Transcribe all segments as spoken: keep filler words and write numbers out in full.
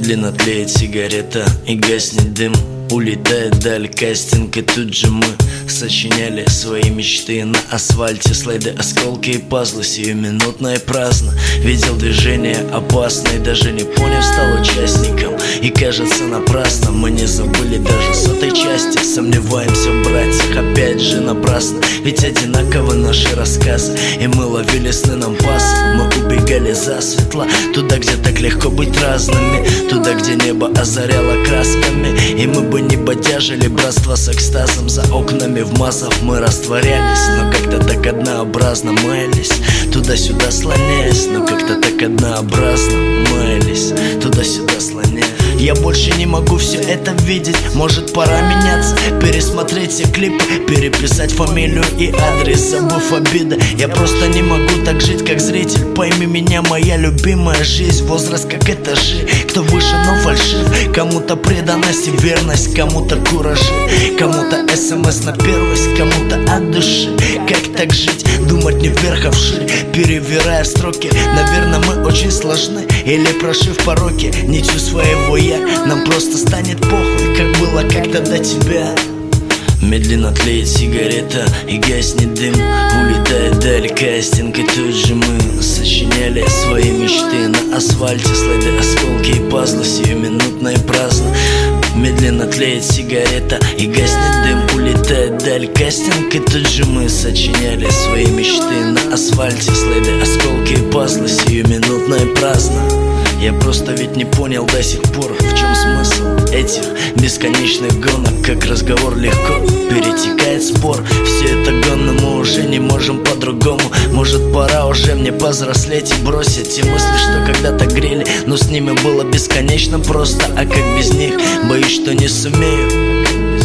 Медленно тлеет сигарета и гаснет дым. Улетает даль кастинг, и тут же мы сочиняли свои мечты на асфальте. Слайды, осколки и пазлы, сиюминутно и праздно. Видел движение опасное, даже не поняв, стал участником. И кажется напрасно, мы не забыли даже сотой части. Сомневаемся в братьях, опять же напрасно. Ведь одинаковы наши рассказы, и мы ловили сны нам пасы. Мы убегали засветло, туда, где так легко быть разными, туда, где небо озаряло красками. И мы бы не бодяжили братство с экстазом. За окнами в массах мы растворялись, но как-то так однообразно маялись, туда-сюда слоняясь. Но как-то так однообразно маялись, туда-сюда слоняясь. Я больше не могу все это видеть, может пора меняться, пересмотреть все клипы, переписать фамилию и адрес, забыв обиды. Я просто не могу так жить, как зритель. Пойми меня, моя любимая жизнь, возраст как этажи. Кто выше, но фальшив, кому-то преданность и верность, кому-то куражи, кому-то смс на первость, кому-то от души. Как так жить, думать не вверх, а вширь, перевирая строки. Наверное, мы очень сложны, или прошив пороки нитью своего я. Нам просто станет похуй, как было как-то до тебя. Медленно тлеет сигарета и гаснет дым. Улетает даль кастинг, и тут же мы сочиняли свои мечты на асфальте. Слайды, осколки и пазлы, сиюминутно и праздно. Медленно тлеет сигарета и гаснет дым. Улетает даль кастинг, и тут же мы сочиняли свои мечты на асфальте. Слайды, осколки и пазлы, сиюминутно и праздно. Я просто ведь не понял до сих пор, в чем смысл этих бесконечных гонок. Как разговор легко перетекает в спор. Все это гонно, мы уже не можем по-другому. Может пора уже мне повзрослеть и бросить те мысли, что когда-то грели, но с ними было бесконечно просто. А как без них, боюсь, что не сумею.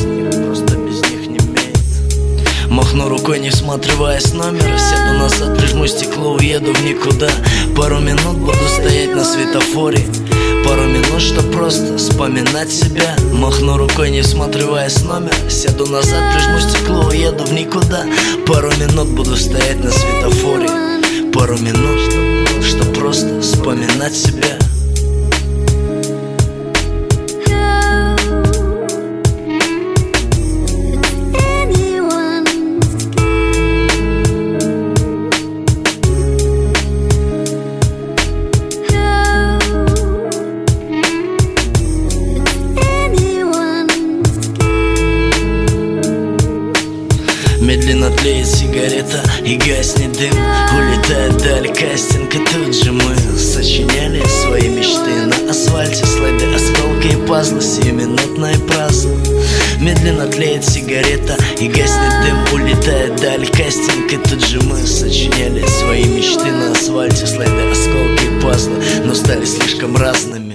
Махну рукой, не всматриваясь в номер, сяду назад, прижму стекло, уеду в никуда. Пару минут буду стоять на светофоре, пару минут, что просто вспоминать себя. Махну рукой, не всматриваясь в номер, сяду назад, прижму стекло, уеду в никуда. Пару минут буду стоять на светофоре, пару минут, что просто вспоминать себя. Медленно тлеет сигарета и гаснет дым. Улетает даль кастинг, и тут же мы сочиняли свои мечты на асфальте. Слайды, осколки и пазлы, сиюминутно и праздно. Медленно тлеет сигарета и гаснет дым. Улетает даль кастинг, и тут же мы сочиняли свои мечты на асфальте. Слайды, осколки и пазлы, но стали слишком разными.